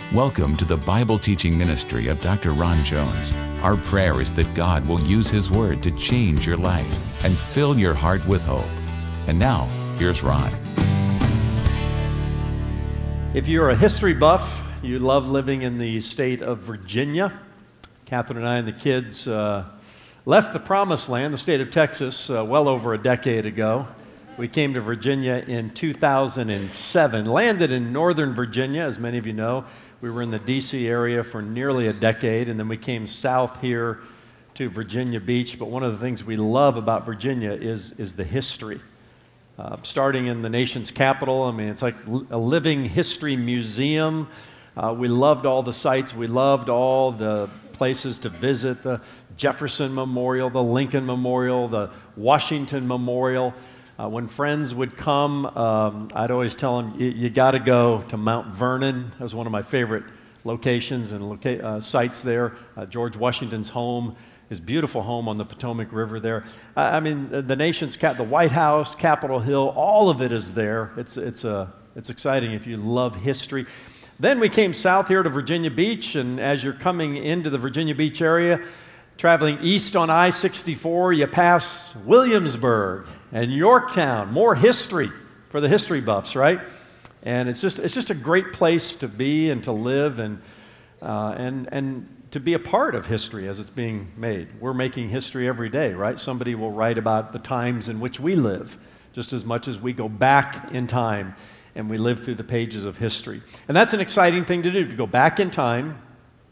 Welcome to the Bible teaching ministry of Dr. Ron Jones. Our prayer is that God will use His Word to change your life and fill your heart with hope. And now, here's Ron. If you're a history buff, you love living in the state of Virginia. Catherine and I and the kids left the promised land, the state of Texas, well over a decade ago. We came to Virginia in 2007, landed in Northern Virginia, as many of you know. We were in the D.C. area for nearly a decade, and then we came south here to Virginia Beach. But one of the things we love about Virginia is the history. Starting in the nation's capital, I mean, it's like a living history museum. We loved all the sites. We loved all the places to visit, the Jefferson Memorial, the Lincoln Memorial, the Washington Memorial. When friends would come, I'd always tell them, you got to go to Mount Vernon. That was one of my favorite locations and sites there. George Washington's home, his beautiful home on the Potomac River there. I mean, the nation's the White House, Capitol Hill, all of it is there. It's exciting if you love history. Then we came south here to Virginia Beach, and as you're coming into the Virginia Beach area, traveling east on I-64, you pass Williamsburg and Yorktown. More history for the history buffs, right? And it's just a great place to be and to live and to be a part of history as it's being made. We're making history every day, right? Somebody will write about the times in which we live, just as much as we go back in time and we live through the pages of history. And that's an exciting thing to do, to go back in time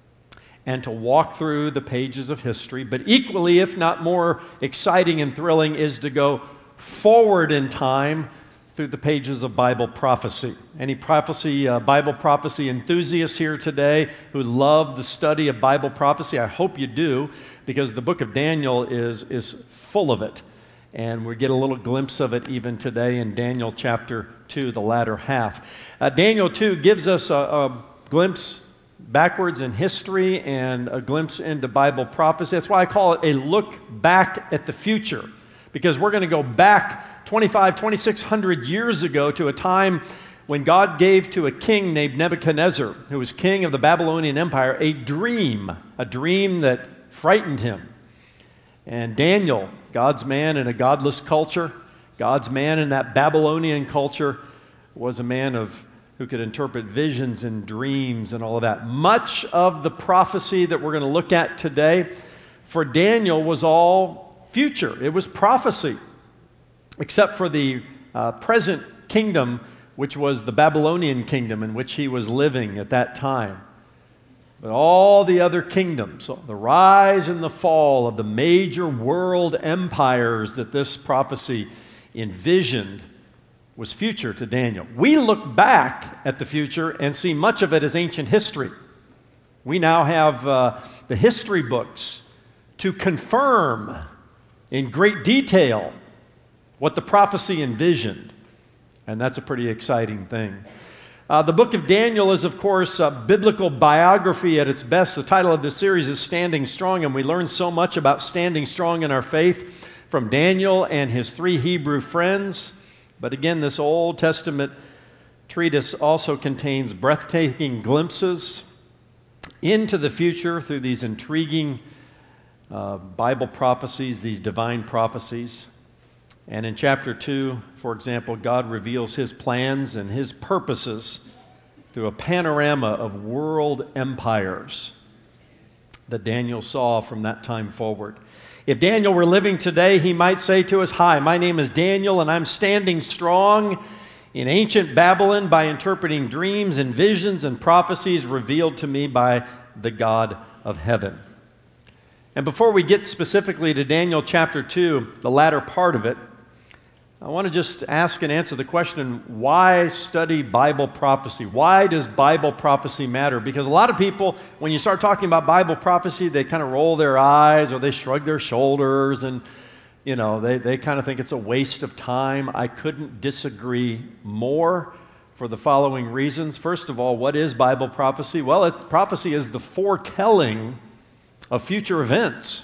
and to walk through the pages of history. But equally, if not more exciting and thrilling, is to go forward in time through the pages of Bible prophecy. Any Bible prophecy enthusiasts here today who love the study of Bible prophecy? I hope you do, because the book of Daniel is full of it. And we get a little glimpse of it even today in Daniel chapter 2, the latter half. Daniel 2 gives us a glimpse backwards in history and a glimpse into Bible prophecy. That's why I call it a look back at the future, because we're going to go back 2,600 years ago to a time when God gave to a king named Nebuchadnezzar, who was king of the Babylonian Empire, a dream that frightened him. And Daniel, God's man in a godless culture, God's man in that Babylonian culture, was a man who could interpret visions and dreams and all of that. Much of the prophecy that we're going to look at today for Daniel was all future. It was prophecy, except for the present kingdom, which was the Babylonian kingdom in which he was living at that time. But all the other kingdoms, the rise and the fall of the major world empires that this prophecy envisioned, was future to Daniel. We look back at the future and see much of it as ancient history. We now have the history books to confirm in great detail what the prophecy envisioned, and that's a pretty exciting thing. The book of Daniel is, of course, a biblical biography at its best. The title of this series is Standing Strong, and we learn so much about standing strong in our faith from Daniel and his three Hebrew friends. But again, this Old Testament treatise also contains breathtaking glimpses into the future through these intriguing Bible prophecies, these divine prophecies. And in chapter 2, for example, God reveals His plans and His purposes through a panorama of world empires that Daniel saw from that time forward. If Daniel were living today, he might say to us, "Hi, my name is Daniel, and I'm standing strong in ancient Babylon by interpreting dreams and visions and prophecies revealed to me by the God of heaven." And before we get specifically to Daniel chapter 2, the latter part of it, I want to just ask and answer the question, why study Bible prophecy? Why does Bible prophecy matter? Because a lot of people, when you start talking about Bible prophecy, they kind of roll their eyes or they shrug their shoulders and, they kind of think it's a waste of time. I couldn't disagree more for the following reasons. First of all, what is Bible prophecy? Well, prophecy is the foretelling of future events.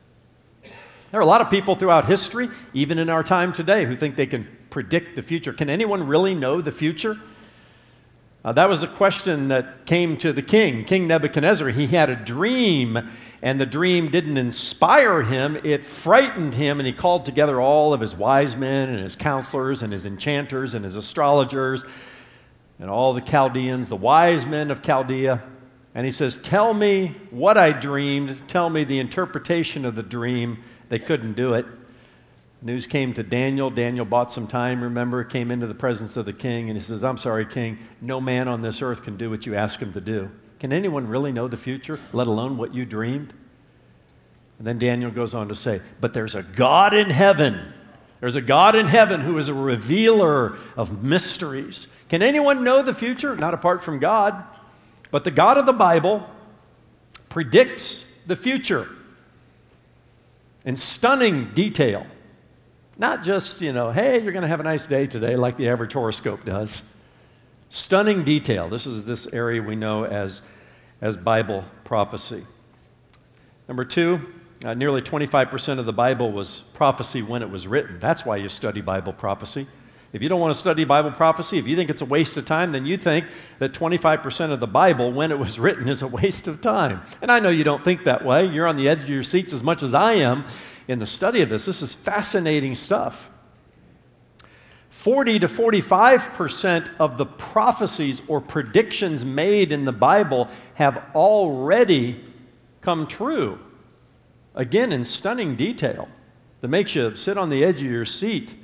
There are a lot of people throughout history, even in our time today, who think they can predict the future. Can anyone really know the future? That was the question that came to the king, King Nebuchadnezzar. He had a dream, and the dream didn't inspire him. It frightened him, and he called together all of his wise men and his counselors and his enchanters and his astrologers and all the Chaldeans, the wise men of Chaldea. And he says, tell me what I dreamed. Tell me the interpretation of the dream. They couldn't do it. News came to Daniel. Daniel bought some time, remember, came into the presence of the king, and he says, I'm sorry, king, no man on this earth can do what you ask him to do. Can anyone really know the future, let alone what you dreamed? And then Daniel goes on to say, but there's a God in heaven. There's a God in heaven who is a revealer of mysteries. Can anyone know the future? Not apart from God. But the God of the Bible predicts the future in stunning detail. Not just, hey, you're going to have a nice day today like the average horoscope does. Stunning detail. This is this area we know as Bible prophecy. Number two, nearly 25% of the Bible was prophecy when it was written. That's why you study Bible prophecy. If you don't want to study Bible prophecy, if you think it's a waste of time, then you think that 25% of the Bible when it was written is a waste of time. And I know you don't think that way. You're on the edge of your seats as much as I am in the study of this. This is fascinating stuff. 40 to 45% of the prophecies or predictions made in the Bible have already come true. Again, in stunning detail that makes you sit on the edge of your seat,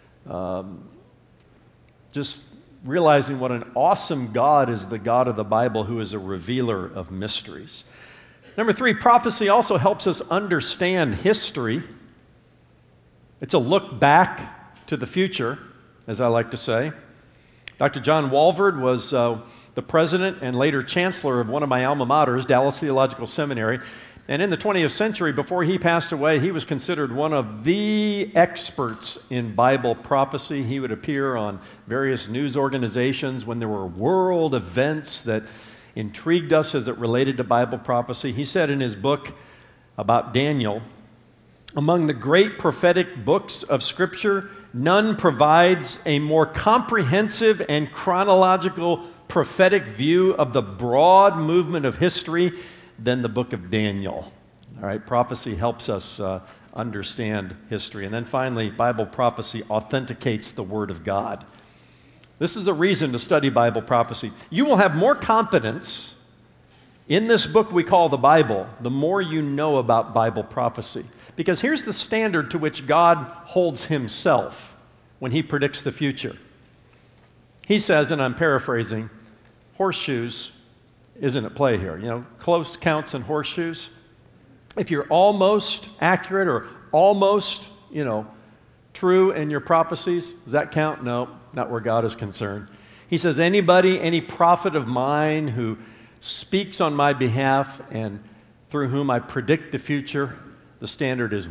just realizing what an awesome God is the God of the Bible, who is a revealer of mysteries. Number three, prophecy also helps us understand history. It's a look back to the future, as I like to say. Dr. John Walvoord was the president and later chancellor of one of my alma maters, Dallas Theological Seminary. And in the 20th century, before he passed away, he was considered one of the experts in Bible prophecy. He would appear on various news organizations when there were world events that intrigued us as it related to Bible prophecy. He said in his book about Daniel, among the great prophetic books of Scripture, none provides a more comprehensive and chronological prophetic view of the broad movement of history than the book of Daniel. All right, prophecy helps us understand history. And then finally, Bible prophecy authenticates the Word of God. This is a reason to study Bible prophecy. You will have more confidence in this book we call the Bible the more you know about Bible prophecy. Because here's the standard to which God holds himself when he predicts the future. He says, and I'm paraphrasing, horseshoes isn't at play here. Close counts and horseshoes. If you're almost accurate or almost, true in your prophecies, does that count? No, not where God is concerned. He says, any prophet of mine who speaks on my behalf and through whom I predict the future, the standard is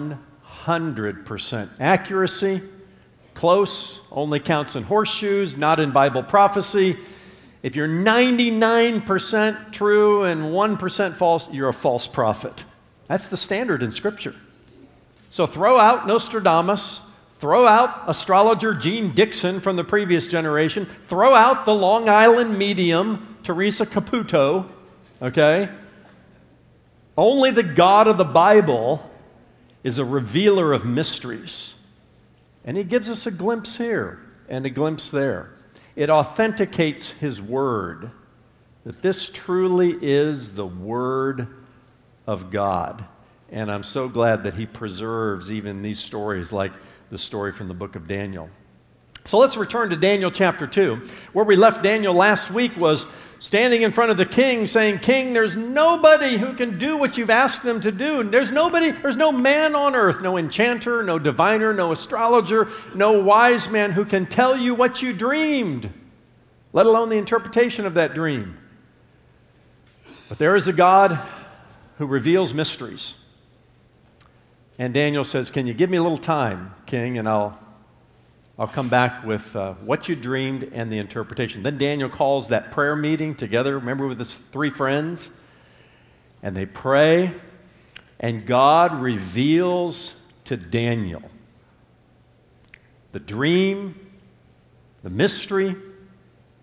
100% accuracy. Close only counts in horseshoes, not in Bible prophecy. If you're 99% true and 1% false, you're a false prophet. That's the standard in Scripture. So throw out Nostradamus, throw out astrologer Gene Dixon from the previous generation, throw out the Long Island medium Teresa Caputo, okay? Only the God of the Bible is a revealer of mysteries. And he gives us a glimpse here and a glimpse there. It authenticates his word, that this truly is the Word of God. And I'm so glad that he preserves even these stories like the story from the book of Daniel. So let's return to Daniel chapter 2. Where we left Daniel last week was standing in front of the king saying, King, there's nobody who can do what you've asked them to do. There's no man on earth, no enchanter, no diviner, no astrologer, no wise man who can tell you what you dreamed, let alone the interpretation of that dream. But there is a God who reveals mysteries. And Daniel says, can you give me a little time, King, and I'll come back with what you dreamed and the interpretation. Then Daniel calls that prayer meeting together, remember, with his three friends, and they pray, and God reveals to Daniel the dream, the mystery,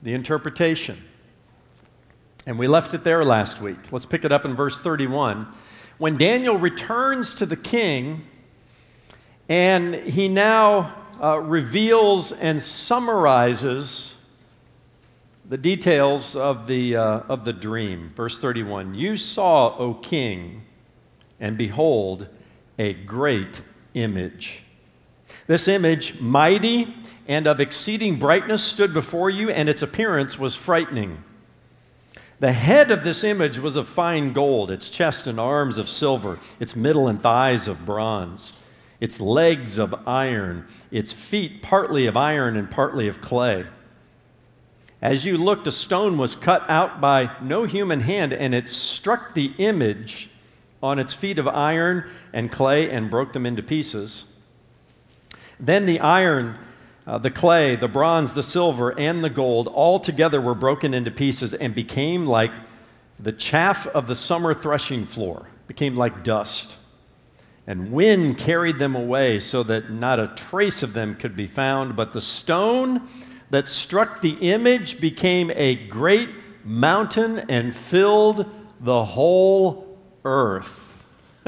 the interpretation. And we left it there last week. Let's pick it up in verse 31. When Daniel returns to the king, and he now reveals and summarizes the details of the dream. Verse 31, "You saw, O king, and behold, a great image. This image, mighty and of exceeding brightness, stood before you, and its appearance was frightening. The head of this image was of fine gold, its chest and arms of silver, its middle and thighs of bronze, its legs of iron, its feet partly of iron and partly of clay. As you looked, a stone was cut out by no human hand, and it struck the image on its feet of iron and clay and broke them into pieces. Then the iron, the clay, the bronze, the silver, and the gold all together were broken into pieces and became like the chaff of the summer threshing floor, became like dust. And wind carried them away so that not a trace of them could be found. But the stone that struck the image became a great mountain and filled the whole earth."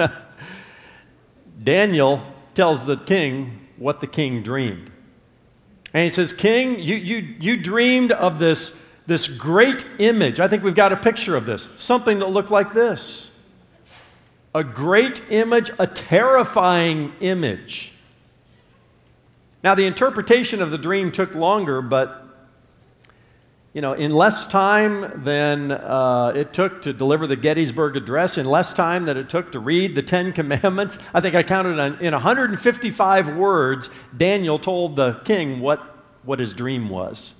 Daniel tells the king what the king dreamed. And he says, "King, you dreamed of this great image." I think we've got a picture of this. Something that looked like this. A great image, a terrifying image. Now, the interpretation of the dream took longer, but in less time than it took to deliver the Gettysburg Address, in less time than it took to read the Ten Commandments, I think I counted in 155 words, Daniel told the king what his dream was.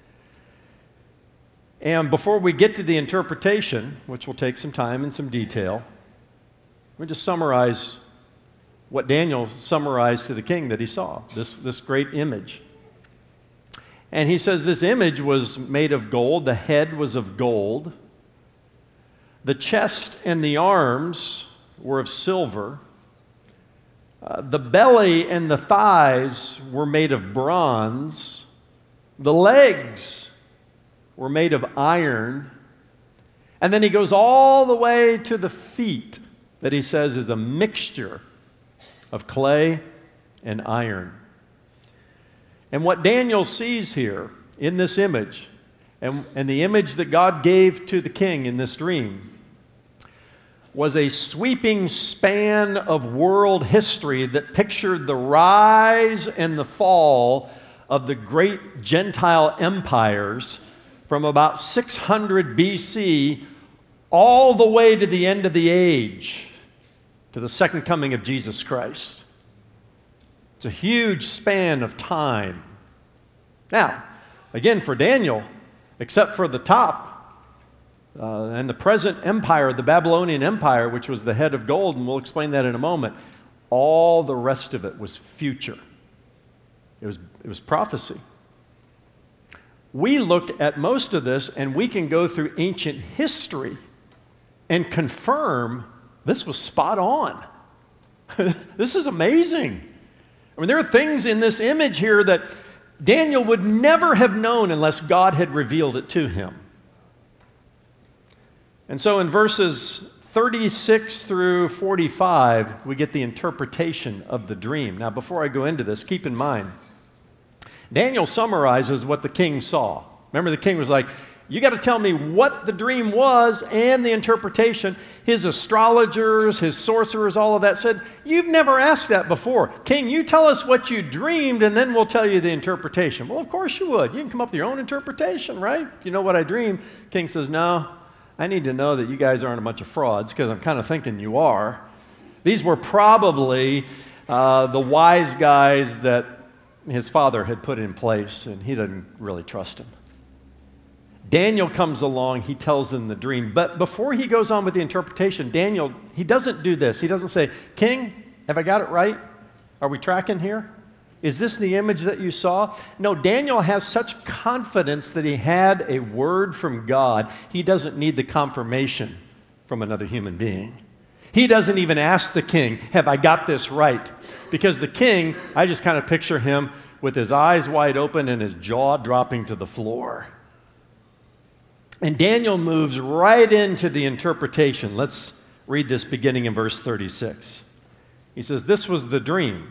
And before we get to the interpretation, which will take some time and some detail, let me just summarize what Daniel summarized to the king that he saw, this great image. And he says this image was made of gold. The head was of gold. The chest and the arms were of silver. The belly and the thighs were made of bronze. The legs were made of iron. And then he goes all the way to the feet that he says is a mixture of clay and iron. And what Daniel sees here in this image, and the image that God gave to the king in this dream, was a sweeping span of world history that pictured the rise and the fall of the great Gentile empires from about 600 BC all the way to the end of the age, to the second coming of Jesus Christ. It's a huge span of time. Now, again, for Daniel, except for the top and the present empire, the Babylonian Empire, which was the head of gold, and we'll explain that in a moment, all the rest of it was future. It was prophecy. We look at most of this, and we can go through ancient history and confirm this was spot on. This is amazing. I mean, there are things in this image here that Daniel would never have known unless God had revealed it to him. And so in verses 36 through 45, we get the interpretation of the dream. Now, before I go into this, keep in mind, Daniel summarizes what the king saw. Remember, the king was like, you got to tell me what the dream was and the interpretation. His astrologers, his sorcerers, all of that said, you've never asked that before. King, you tell us what you dreamed, and then we'll tell you the interpretation. Well, of course you would. You can come up with your own interpretation, right? You know what I dreamed. King says, no, I need to know that you guys aren't a bunch of frauds, because I'm kind of thinking you are. These were probably the wise guys that his father had put in place, and he didn't really trust him. Daniel comes along, he tells them the dream. But before he goes on with the interpretation, Daniel, he doesn't do this. He doesn't say, King, have I got it right? Are we tracking here? Is this the image that you saw? No, Daniel has such confidence that he had a word from God. He doesn't need the confirmation from another human being. He doesn't even ask the king, have I got this right? Because the king, I just kind of picture him with his eyes wide open and his jaw dropping to the floor. And Daniel moves right into the interpretation. Let's read this beginning in verse 36. He says, "This was the dream.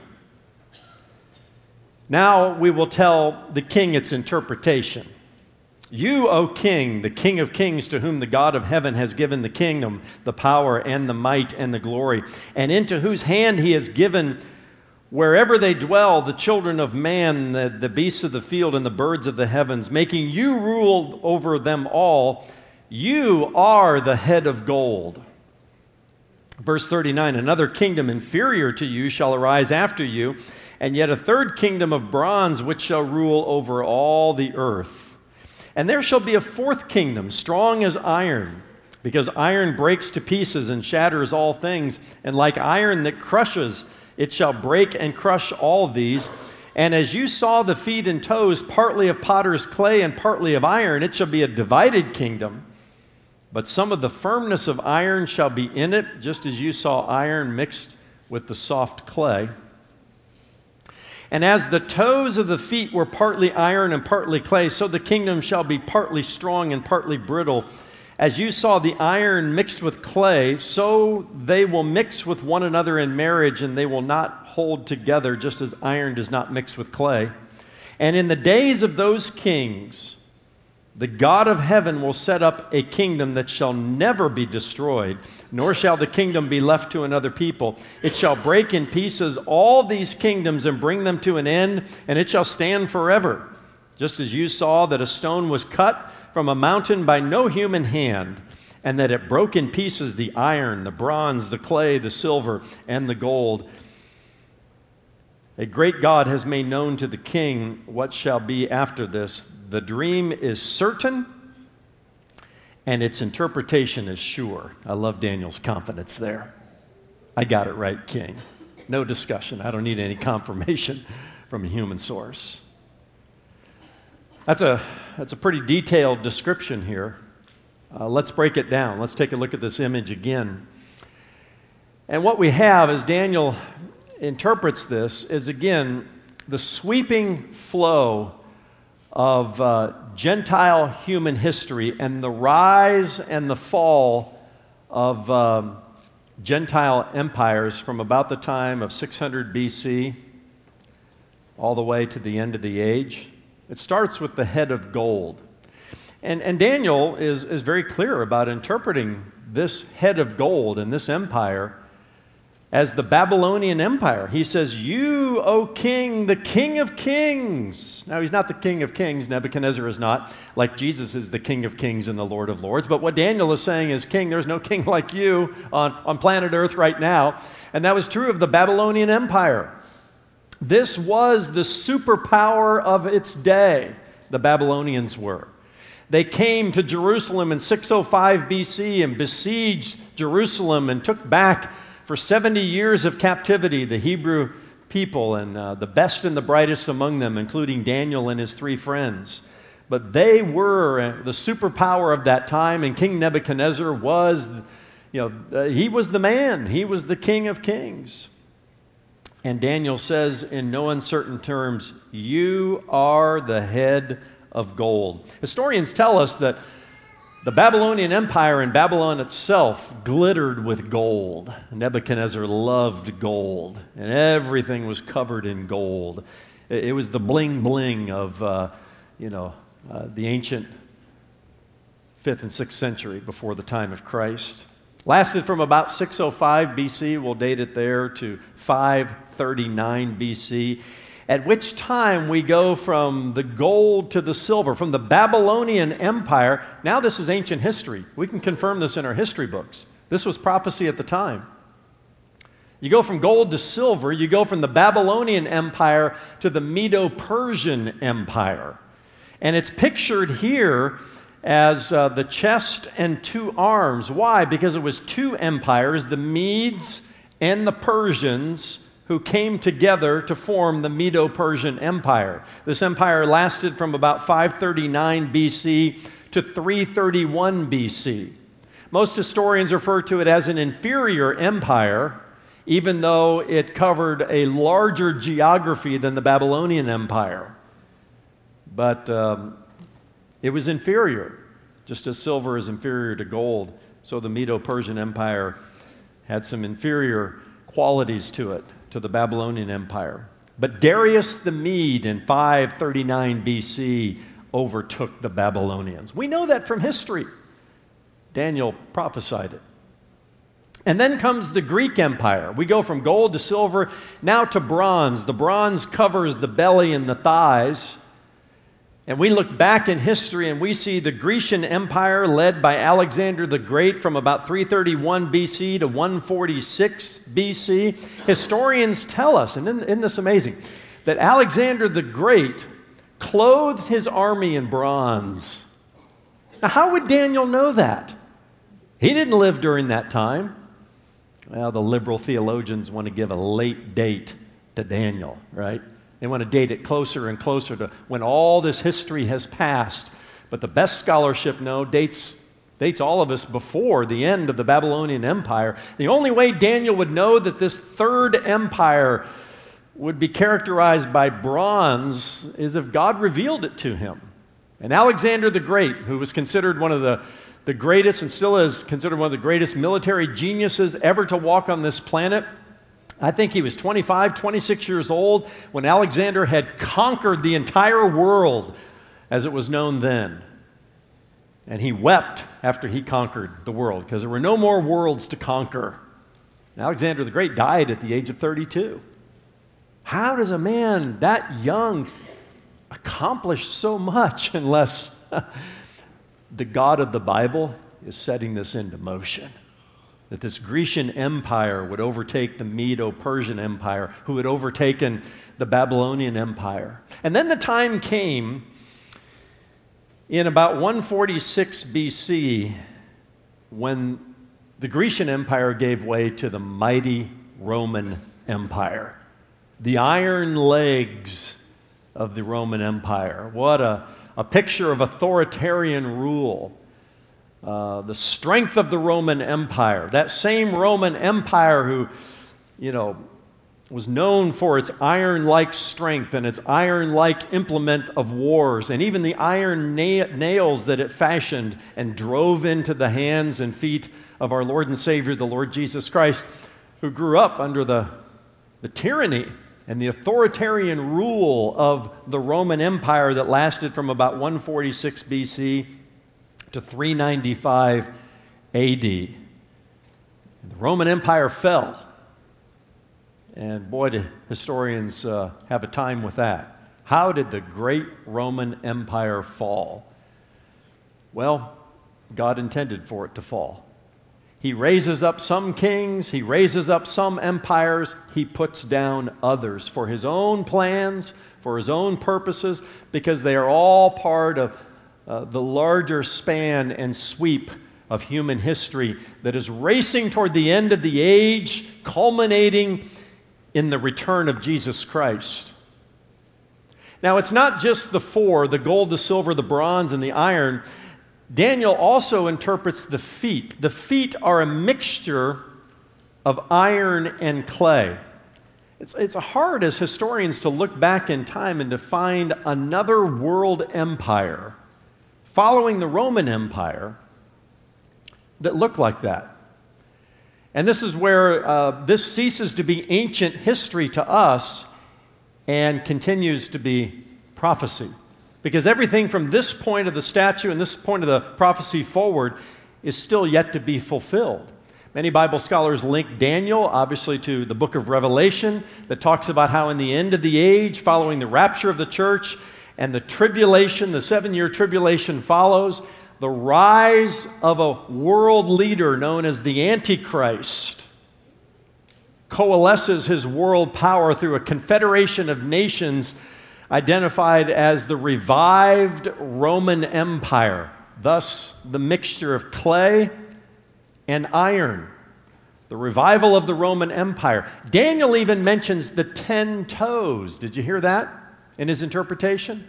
Now we will tell the king its interpretation. You, O king, the King of kings, to whom the God of heaven has given the kingdom, the power, and the might, and the glory, and into whose hand he has given wherever they dwell, the children of man, the beasts of the field, and the birds of the heavens, making you rule over them all. You are the head of gold." Verse 39, "Another kingdom inferior to you shall arise after you, and yet a third kingdom of bronze, which shall rule over all the earth. And there shall be a fourth kingdom, strong as iron, because iron breaks to pieces and shatters all things, and like iron that crushes, it shall break and crush all these. And as you saw the feet and toes, partly of potter's clay and partly of iron, it shall be a divided kingdom. But some of the firmness of iron shall be in it, just as you saw iron mixed with the soft clay. And as the toes of the feet were partly iron and partly clay, so the kingdom shall be partly strong and partly brittle. As you saw the iron mixed with clay, so they will mix with one another in marriage, and they will not hold together, just as iron does not mix with clay. And in the days of those kings, the God of heaven will set up a kingdom that shall never be destroyed, nor shall the kingdom be left to another people. It shall break in pieces all these kingdoms and bring them to an end, and it shall stand forever. Just as you saw that a stone was cut from a mountain by no human hand, and that it broke in pieces the iron, the bronze, the clay, the silver, and the gold. A great God has made known to the king what shall be after this. The dream is certain, and its interpretation is sure." I love Daniel's confidence there. I got it right, king. No discussion. I don't need any confirmation from a human source. That's a pretty detailed description here. Let's break it down. Let's take a look at this image again. And what we have as Daniel interprets this is, again, the sweeping flow of Gentile human history and the rise and the fall of Gentile empires from about the time of 600 BC all the way to the end of the age. It starts with the head of gold. And Daniel is very clear about interpreting this head of gold and this empire as the Babylonian Empire. He says, "You, O king, the King of kings." Now, he's not the King of kings. Nebuchadnezzar is not, like Jesus is the King of kings and the Lord of lords. But what Daniel is saying is, king, there's no king like you on planet Earth right now. And that was true of the Babylonian Empire. This was the superpower of its day, the Babylonians were. They came to Jerusalem in 605 BC and besieged Jerusalem and took back for 70 years of captivity the Hebrew people and the best and the brightest among them, including Daniel and his 3 friends. But they were the superpower of that time, and King Nebuchadnezzar was, he was the man. He was the King of kings. And Daniel says in no uncertain terms, "You are the head of gold." Historians tell us that the Babylonian Empire and Babylon itself glittered with gold. Nebuchadnezzar loved gold, and everything was covered in gold. It was the bling-bling of, the ancient 5th and 6th century before the time of Christ. Lasted from about 605 BC, we'll date it there, to 539 BC. At which time we go from the gold to the silver, from the Babylonian Empire. Now this is ancient history. We can confirm this in our history books. This was prophecy at the time. You go from gold to silver. You go from the Babylonian Empire to the Medo-Persian Empire. And it's pictured here as the chest and 2 arms. Why? Because it was 2 empires, the Medes and the Persians, who came together to form the Medo-Persian Empire. This empire lasted from about 539 BC to 331 BC. Most historians refer to it as an inferior empire, even though it covered a larger geography than the Babylonian Empire. But it was inferior. Just as silver is inferior to gold, so the Medo-Persian Empire had some inferior qualities to it, to the Babylonian Empire. But Darius the Mede in 539 BC overtook the Babylonians. We know that from history. Daniel prophesied it. And then comes the Greek Empire. We go from gold to silver, now to bronze. The bronze covers the belly and the thighs. And we look back in history and we see the Grecian Empire led by Alexander the Great from about 331 BC to 146 BC. Historians tell us, and isn't this amazing, that Alexander the Great clothed his army in bronze. Now, how would Daniel know that? He didn't live during that time. Well, the liberal theologians want to give a late date to Daniel, right? They want to date it closer and closer to when all this history has passed. But the best scholarship dates all of us before the end of the Babylonian Empire. The only way Daniel would know that this third empire would be characterized by bronze is if God revealed it to him. And Alexander the Great, who was considered one of the greatest and still is considered one of the greatest military geniuses ever to walk on this planet. I think he was 25, 26 years old when Alexander had conquered the entire world as it was known then. And he wept after he conquered the world because there were no more worlds to conquer. And Alexander the Great died at the age of 32. How does a man that young accomplish so much unless the God of the Bible is setting this into motion? That this Grecian Empire would overtake the Medo-Persian Empire, who had overtaken the Babylonian Empire. And then the time came in about 146 BC when the Grecian Empire gave way to the mighty Roman Empire. The iron legs of the Roman Empire. What a picture of authoritarian rule. The strength of the Roman Empire, that same Roman Empire who, was known for its iron-like strength and its iron-like implement of wars, and even the iron nails that it fashioned and drove into the hands and feet of our Lord and Savior, the Lord Jesus Christ, who grew up under the tyranny and the authoritarian rule of the Roman Empire that lasted from about 146 BC to 395 AD. The Roman Empire fell. And boy, do historians have a time with that. How did the great Roman Empire fall? Well, God intended for it to fall. He raises up some kings, he raises up some empires, he puts down others for his own plans, for his own purposes, because they are all part of the larger span and sweep of human history that is racing toward the end of the age, culminating in the return of Jesus Christ. Now, it's not just the four, the gold, the silver, the bronze, and the iron. Daniel also interprets the feet. The feet are a mixture of iron and clay. It's hard as historians to look back in time and to find another world empire following the Roman Empire that looked like that. And this is where this ceases to be ancient history to us and continues to be prophecy. Because everything from this point of the statue and this point of the prophecy forward is still yet to be fulfilled. Many Bible scholars link Daniel, obviously, to the book of Revelation that talks about how in the end of the age, following the rapture of the church and the tribulation, the 7-year tribulation follows, the rise of a world leader known as the Antichrist coalesces his world power through a confederation of nations identified as the revived Roman Empire, thus the mixture of clay and iron, the revival of the Roman Empire. Daniel even mentions the 10 toes. Did you hear that in his interpretation?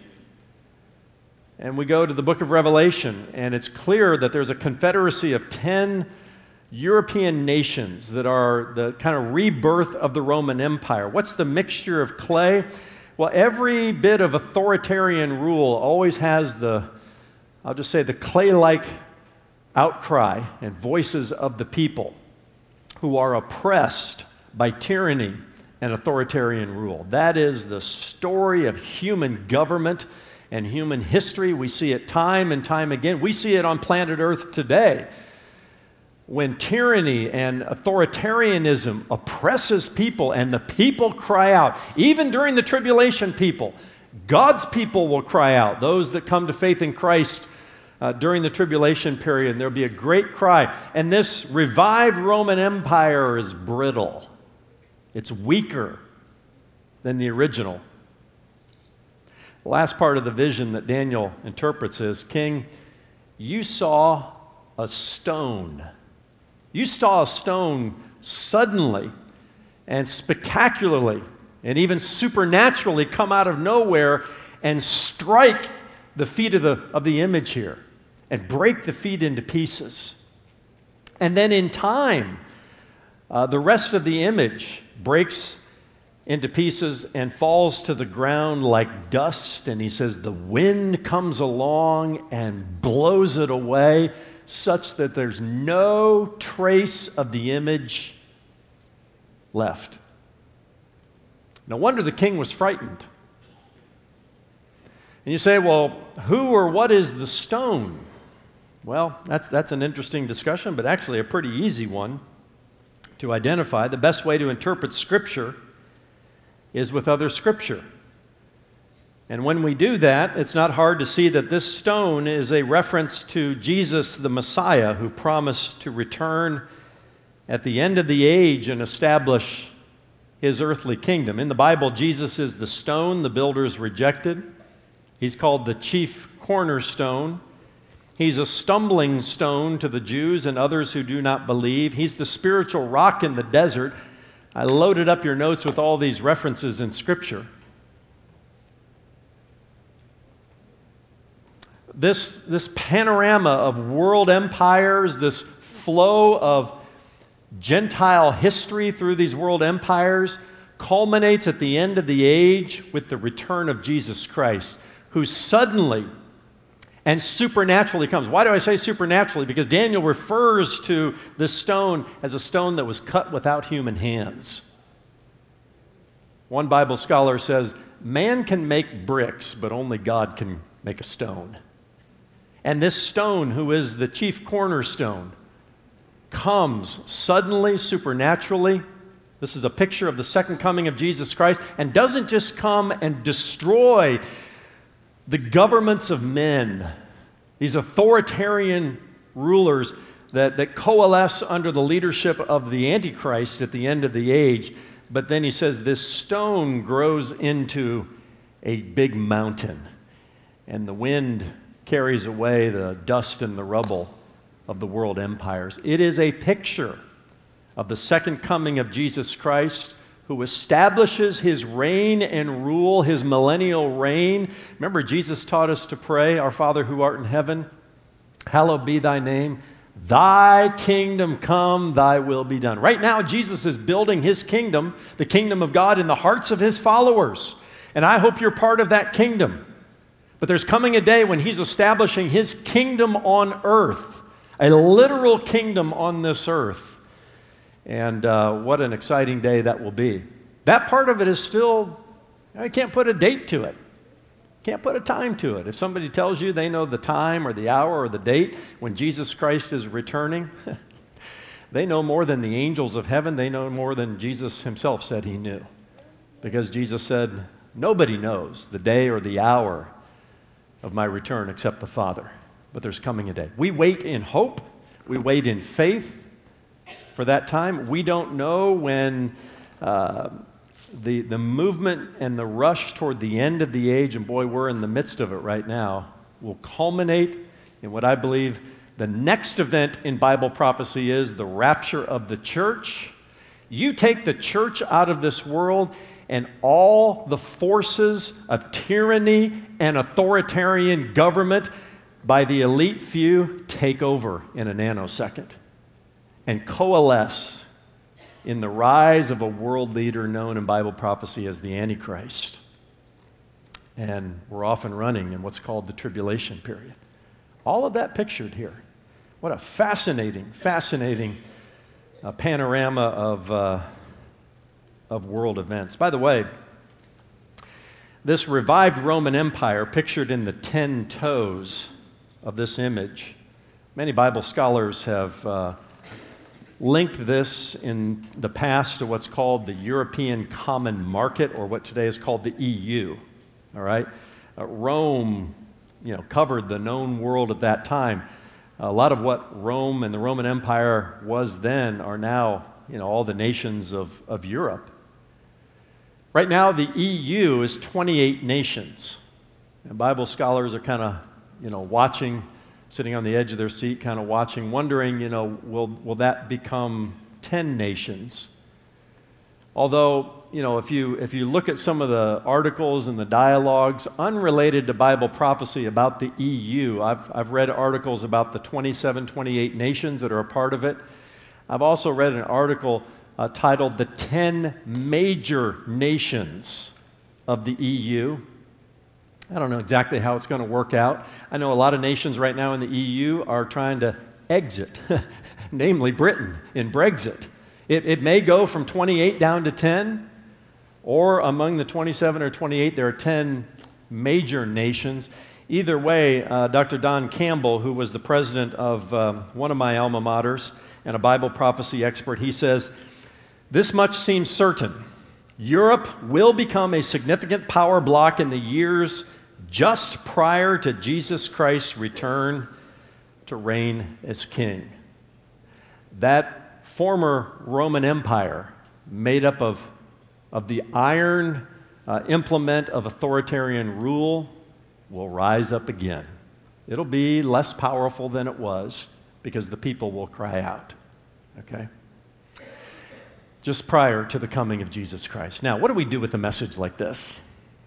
And we go to the book of Revelation, and it's clear that there's a confederacy of 10 European nations that are the kind of rebirth of the Roman Empire. What's the mixture of clay? Well, every bit of authoritarian rule always has the I'll just say the clay-like outcry and voices of the people who are oppressed by tyranny and authoritarian rule. That is the story of human government and human history. We see it time and time again. We see it on planet Earth today. When tyranny and authoritarianism oppresses people and the people cry out, even during the tribulation God's people will cry out, those that come to faith in Christ during the tribulation period, and there'll be a great cry. And this revived Roman Empire is brittle. It's weaker than the original. The last part of the vision that Daniel interprets is, King, you saw a stone. You saw a stone suddenly and spectacularly and even supernaturally come out of nowhere and strike the feet of the image here and break the feet into pieces. And then in time, the rest of the image breaks into pieces and falls to the ground like dust. And he says the wind comes along and blows it away such that there's no trace of the image left. No wonder the king was frightened. And you say, well, who or what is the stone? Well, that's an interesting discussion, but actually a pretty easy one to identify. The best way to interpret Scripture is with other Scripture. And when we do that, it's not hard to see that this stone is a reference to Jesus the Messiah, who promised to return at the end of the age and establish his earthly kingdom. In the Bible, Jesus is the stone the builders rejected. He's called the chief cornerstone. He's a stumbling stone to the Jews and others who do not believe. He's the spiritual rock in the desert. I loaded up your notes with all these references in Scripture. This panorama of world empires, this flow of Gentile history through these world empires, culminates at the end of the age with the return of Jesus Christ, who suddenly and supernaturally comes. Why do I say supernaturally? Because Daniel refers to this stone as a stone that was cut without human hands. One Bible scholar says, man can make bricks, but only God can make a stone. And this stone, who is the chief cornerstone, comes suddenly, supernaturally. This is a picture of the second coming of Jesus Christ, and doesn't just come and destroy the governments of men, these authoritarian rulers that coalesce under the leadership of the Antichrist at the end of the age. But then he says this stone grows into a big mountain, and the wind carries away the dust and the rubble of the world empires. It is a picture of the second coming of Jesus Christ, who establishes his reign and rule, his millennial reign. Remember, Jesus taught us to pray, Our Father who art in heaven, hallowed be thy name. Thy kingdom come, thy will be done. Right now, Jesus is building his kingdom, the kingdom of God, in the hearts of his followers. And I hope you're part of that kingdom. But there's coming a day when he's establishing his kingdom on earth, a literal kingdom on this earth. And what an exciting day that will be. That part of it is still, I can't put a date to it. Can't put a time to it. If somebody tells you they know the time or the hour or the date when Jesus Christ is returning, they know more than the angels of heaven. They know more than Jesus himself said he knew. Because Jesus said, nobody knows the day or the hour of my return except the Father. But there's coming a day. We wait in hope. We wait in faith for that time. We don't know when the movement and the rush toward the end of the age, and boy, we're in the midst of it right now, will culminate in what I believe the next event in Bible prophecy is, the rapture of the church. You take the church out of this world, and all the forces of tyranny and authoritarian government by the elite few take over in a nanosecond and coalesce in the rise of a world leader known in Bible prophecy as the Antichrist. And we're off and running in what's called the tribulation period. All of that pictured here. What a fascinating panorama of world events. By the way, this revived Roman Empire pictured in the 10 toes of this image, many Bible scholars have linked this in the past to what's called the European Common Market, or what today is called the EU. All right? Rome, covered the known world at that time. A lot of what Rome and the Roman Empire was then are now, all the nations of Europe. Right now, the EU is 28 nations. And Bible scholars are kind of, watching, sitting on the edge of their seat, kind of watching, wondering, will that become 10 nations? Although, if you look at some of the articles and the dialogues unrelated to Bible prophecy about the EU, I've read articles about the 27, 28 nations that are a part of it. I've also read an article titled The 10 Major Nations of the EU. I don't know exactly how it's going to work out. I know a lot of nations right now in the EU are trying to exit, namely Britain in Brexit. It may go from 28 down to 10, or among the 27 or 28, there are 10 major nations. Either way, Dr. Don Campbell, who was the president of one of my alma maters and a Bible prophecy expert, he says, "This much seems certain. Europe will become a significant power block in the years just prior to Jesus Christ's return to reign as king." That former Roman Empire, made up of the iron implement of authoritarian rule, will rise up again. It'll be less powerful than it was because the people will cry out. Okay? Just prior to the coming of Jesus Christ. Now, what do we do with a message like this?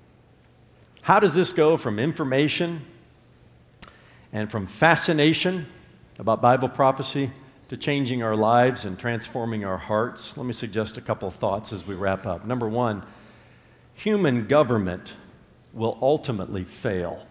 How does this go from information and from fascination about Bible prophecy to changing our lives and transforming our hearts? Let me suggest a couple of thoughts as we wrap up. Number one, human government will ultimately fail.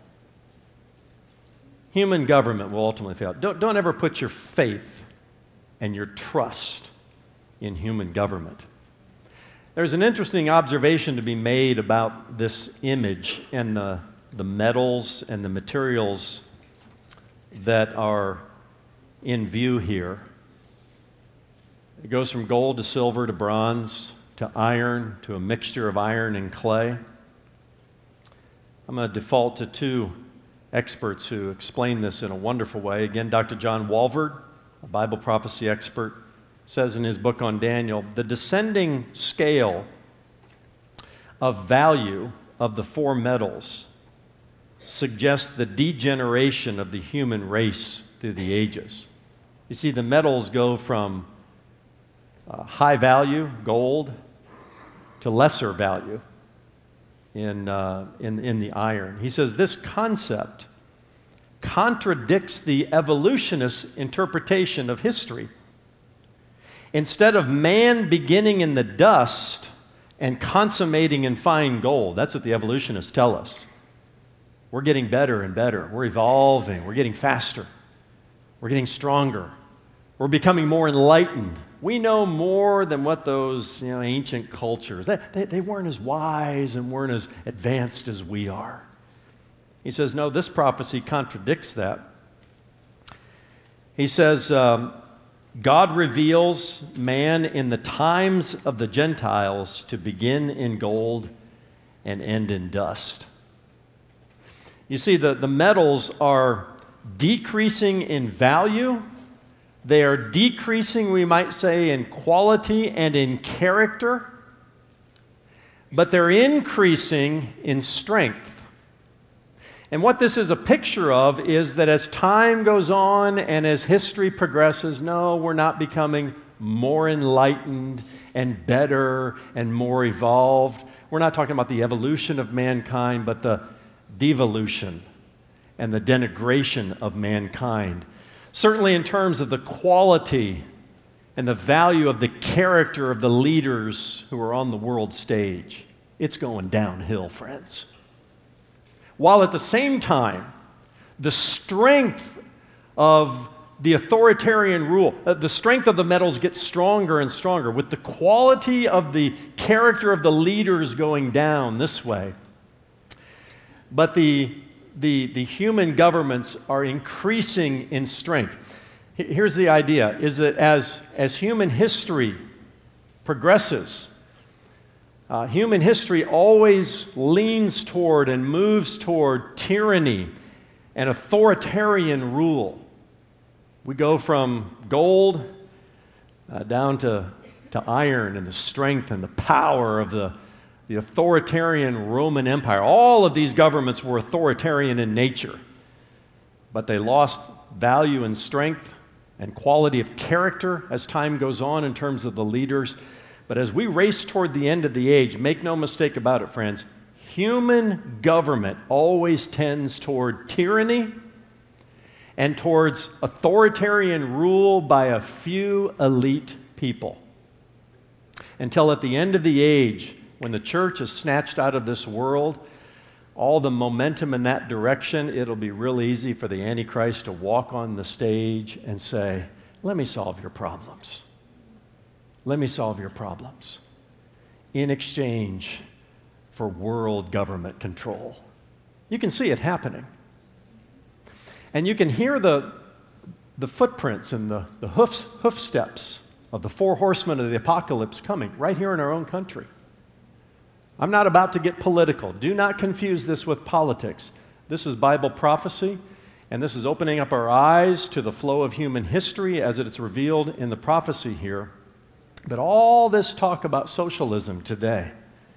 Human government will ultimately fail. Don't ever put your faith and your trust in human government. There's an interesting observation to be made about this image and the metals and the materials that are in view here. It goes from gold to silver to bronze to iron to a mixture of iron and clay. I'm going to default to two experts who explain this in a wonderful way. Again, Dr. John Walvoord, a Bible prophecy expert, says in his book on Daniel, the descending scale of value of the four metals suggests the degeneration of the human race through the ages. You see, the metals go from high value, gold, to lesser value in the iron. He says this concept contradicts the evolutionist interpretation of history. Instead of man beginning in the dust and consummating in fine gold, that's what the evolutionists tell us. We're getting better and better. We're evolving. We're getting faster. We're getting stronger. We're becoming more enlightened. We know more than what those ancient cultures, they weren't as wise and weren't as advanced as we are. He says, no, this prophecy contradicts that. He says, God reveals man in the times of the Gentiles to begin in gold and end in dust. You see, the metals are decreasing in value. They are decreasing, we might say, in quality and in character, but they're increasing in strength. And what this is a picture of is that as time goes on and as history progresses, no, we're not becoming more enlightened and better and more evolved. We're not talking about the evolution of mankind, but the devolution and the denigration of mankind. Certainly in terms of the quality and the value of the character of the leaders who are on the world stage, it's going downhill, friends. While at the same time, the strength of the authoritarian rule. The strength of the metals gets stronger and stronger with the quality of the character of the leaders going down this way. But the human governments are increasing in strength. Here's the idea, is that as human history progresses, human history always leans toward and moves toward tyranny and authoritarian rule. We go from gold down to iron and the strength and the power of the authoritarian Roman Empire. All of these governments were authoritarian in nature, but they lost value and strength and quality of character as time goes on in terms of the leaders. But as we race toward the end of the age, make no mistake about it, friends, human government always tends toward tyranny and towards authoritarian rule by a few elite people. Until at the end of the age, when the church is snatched out of this world, all the momentum in that direction, it'll be real easy for the Antichrist to walk on the stage and say, let me solve your problems. Let me solve your problems in exchange for world government control. You can see it happening. And you can hear the footprints and the hoof steps of the four horsemen of the apocalypse coming right here in our own country. I'm not about to get political. Do not confuse this with politics. This is Bible prophecy, and this is opening up our eyes to the flow of human history as it's revealed in the prophecy here. But all this talk about socialism today,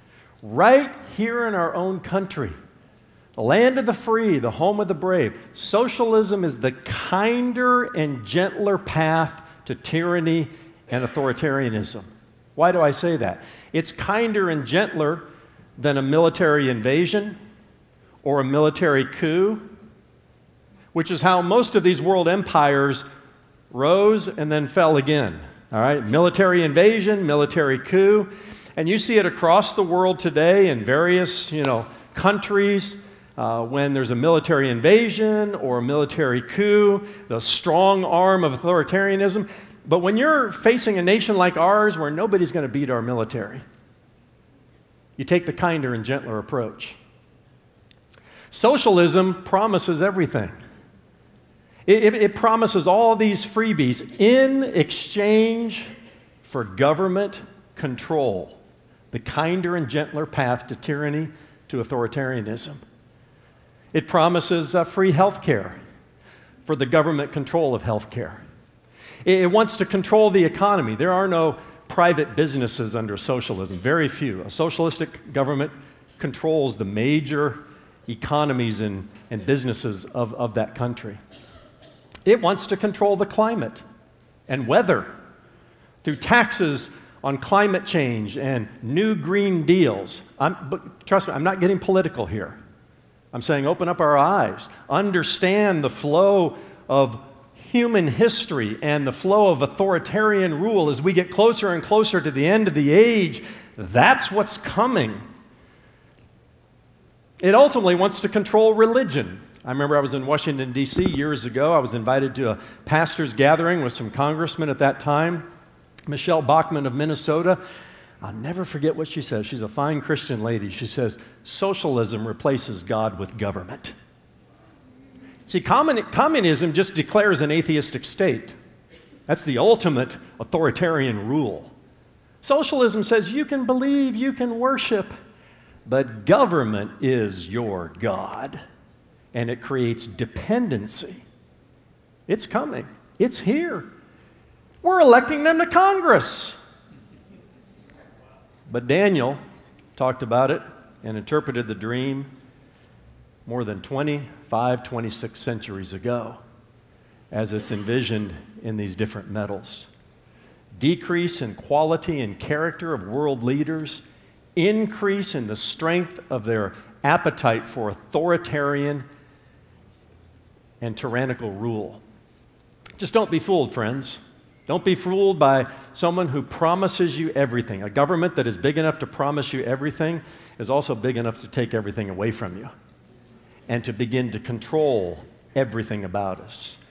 right here in our own country, the land of the free, the home of the brave, socialism is the kinder and gentler path to tyranny and authoritarianism. Why do I say that? It's kinder and gentler than a military invasion or a military coup, which is how most of these world empires rose and then fell again. All right, military invasion, military coup, and you see it across the world today in various, countries. When there's a military invasion or a military coup, the strong arm of authoritarianism. But when you're facing a nation like ours where nobody's going to beat our military, you take the kinder and gentler approach. Socialism promises everything. It promises all these freebies in exchange for government control, the kinder and gentler path to tyranny, to authoritarianism. It promises free health care for the government control of health care. It wants to control the economy. There are no private businesses under socialism, very few. A socialistic government controls the major economies and businesses of that country. It wants to control the climate and weather through taxes on climate change and new green deals. But trust me, I'm not getting political here. I'm saying open up our eyes, understand the flow of human history and the flow of authoritarian rule as we get closer and closer to the end of the age. That's what's coming. It ultimately wants to control religion. I remember I was in Washington, D.C. years ago. I was invited to a pastor's gathering with some congressmen at that time. Michelle Bachmann of Minnesota. I'll never forget what she says. She's a fine Christian lady. She says, socialism replaces God with government. See, communism just declares an atheistic state. That's the ultimate authoritarian rule. Socialism says you can believe, you can worship, but government is your God. And it creates dependency. It's coming. It's here. We're electing them to Congress. But Daniel talked about it and interpreted the dream more than 25, 26 centuries ago as it's envisioned in these different metals. Decrease in quality and character of world leaders, increase in the strength of their appetite for authoritarian and tyrannical rule. Just don't be fooled, friends. Don't be fooled by someone who promises you everything. A government that is big enough to promise you everything is also big enough to take everything away from you and to begin to control everything about us.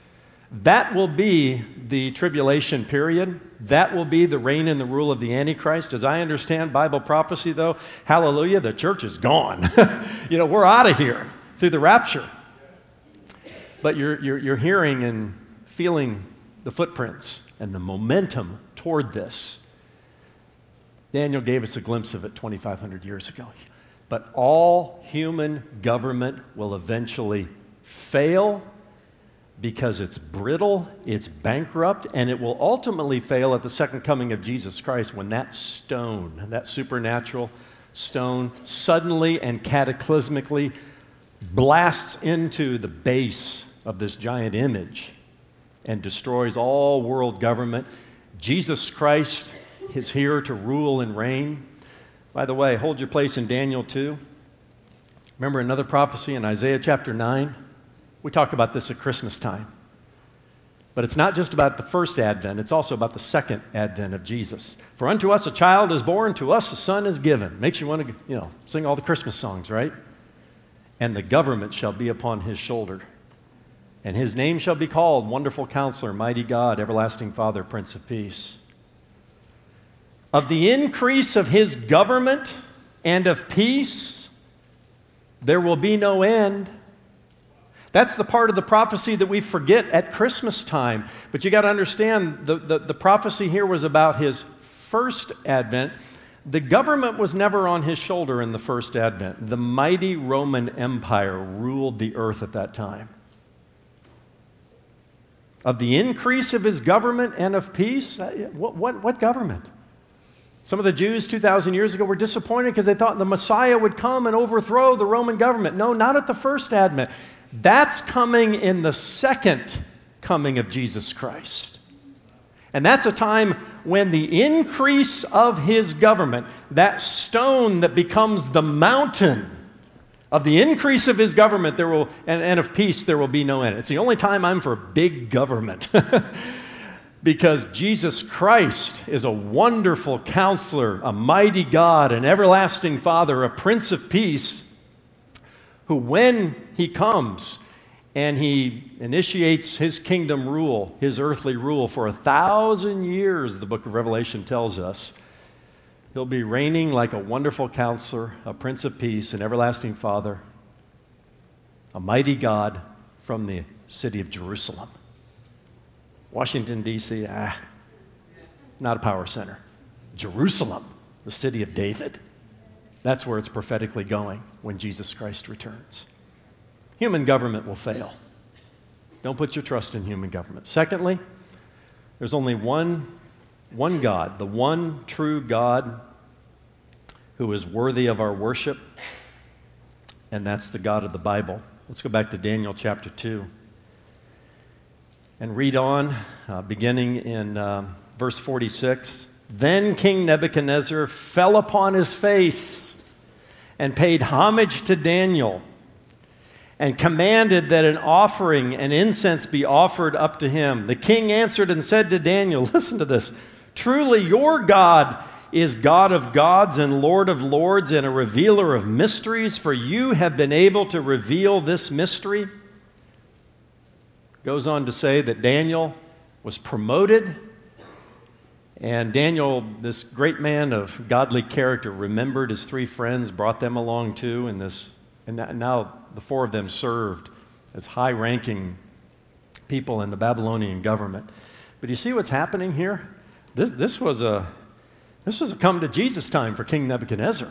That will be the tribulation period. That will be the reign and the rule of the Antichrist. As I understand Bible prophecy, though, hallelujah, the church is gone. We're out of here through the rapture. But you're hearing and feeling the footprints and the momentum toward this. Daniel gave us a glimpse of it 2,500 years ago. But all human government will eventually fail because it's brittle, it's bankrupt, and it will ultimately fail at the second coming of Jesus Christ when that stone, that supernatural stone, suddenly and cataclysmically blasts into the base of this giant image and destroys all world government. Jesus Christ is here to rule and reign. By the way, hold your place in Daniel 2. Remember another prophecy in Isaiah chapter 9? We talk about this at Christmas time. But it's not just about the first advent, it's also about the second advent of Jesus. For unto us a child is born, to us a son is given. Makes you want to, sing all the Christmas songs, right? And the government shall be upon his shoulder. And his name shall be called Wonderful Counselor, Mighty God, Everlasting Father, Prince of Peace. Of the increase of his government and of peace, there will be no end. That's the part of the prophecy that we forget at Christmas time. But you got to understand, the prophecy here was about his first advent. The government was never on his shoulder in the first advent. The mighty Roman Empire ruled the earth at that time. Of the increase of his government and of peace, what government? Some of the Jews 2,000 years ago were disappointed because they thought the Messiah would come and overthrow the Roman government. No, not at the first advent. That's coming in the second coming of Jesus Christ. And that's a time when the increase of his government, that stone that becomes the mountain of the increase of his government, there will and of peace, there will be no end. It's the only time I'm for big government. Because Jesus Christ is a wonderful counselor, a mighty God, an everlasting Father, a Prince of Peace, who when he comes and he initiates his kingdom rule, his earthly rule for 1,000 years, the book of Revelation tells us, he'll be reigning like a wonderful counselor, a Prince of Peace, an everlasting Father, a mighty God from the city of Jerusalem. Washington, D.C., not a power center. Jerusalem, the city of David. That's where it's prophetically going when Jesus Christ returns. Human government will fail. Don't put your trust in human government. Secondly, there's only one God, the one true God who is worthy of our worship, and that's the God of the Bible. Let's go back to Daniel chapter 2. And read on, beginning in verse 46. Then King Nebuchadnezzar fell upon his face and paid homage to Daniel and commanded that an offering and incense be offered up to him. The king answered and said to Daniel, listen to this, truly your God is God of gods and Lord of lords and a revealer of mysteries, for you have been able to reveal this mystery. Goes on to say that Daniel was promoted, and Daniel, this great man of godly character, remembered his three friends, brought them along too, and now the four of them served as high-ranking people in the Babylonian government. But you see what's happening here? This was a come to Jesus time for King Nebuchadnezzar.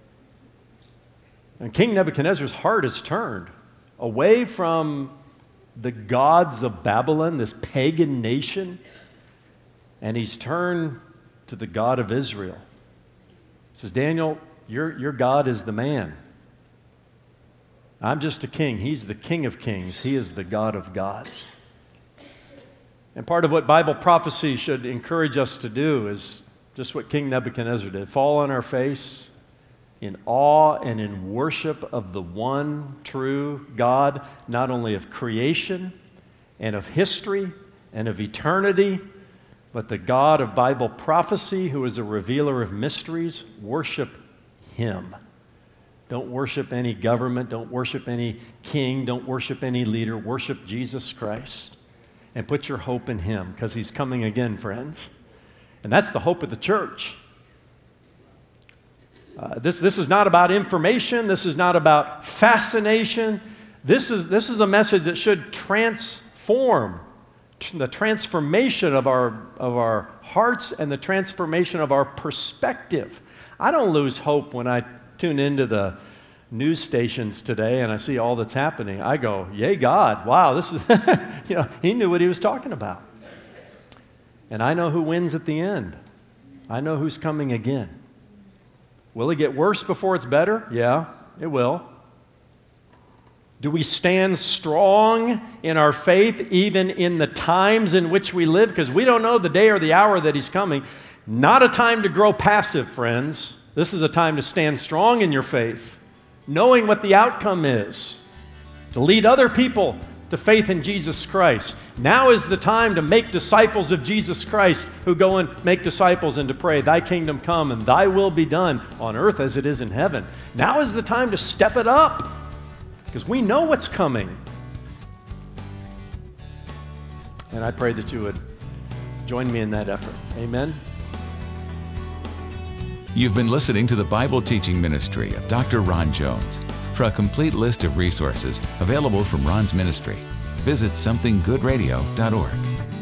And King Nebuchadnezzar's heart is turned away from the gods of Babylon, this pagan nation, and he's turned to the God of Israel. He says, Daniel, your God is the man. I'm just a king. He's the King of kings. He is the God of gods. And part of what Bible prophecy should encourage us to do is just what King Nebuchadnezzar did. Fall on our face in awe and in worship of the one true God, not only of creation and of history and of eternity, but the God of Bible prophecy, who is a revealer of mysteries. Worship him. Don't worship any government. Don't worship any king. Don't worship any leader. Worship Jesus Christ. and put your hope in him, because he's coming again, friends. And that's the hope of the church. This is not about information. This is not about fascination. This is a message that should transform the transformation of our hearts and the transformation of our perspective. I don't lose hope when I tune into the news stations today and I see all that's happening. I go, yay God, wow, this is, he knew what he was talking about. And I know who wins at the end. I know who's coming again. Will it get worse before it's better? Yeah, it will. Do we stand strong in our faith even in the times in which we live? Because we don't know the day or the hour that he's coming. Not a time to grow passive, friends. This is a time to stand strong in your faith, knowing what the outcome is, to lead other people to faith in Jesus Christ. Now is the time to make disciples of Jesus Christ who go and make disciples and to pray, thy kingdom come and thy will be done on earth as it is in heaven. Now is the time to step it up because we know what's coming. And I pray that you would join me in that effort. Amen. You've been listening to the Bible teaching ministry of Dr. Ron Jones. For a complete list of resources available from Ron's ministry, visit somethinggoodradio.org.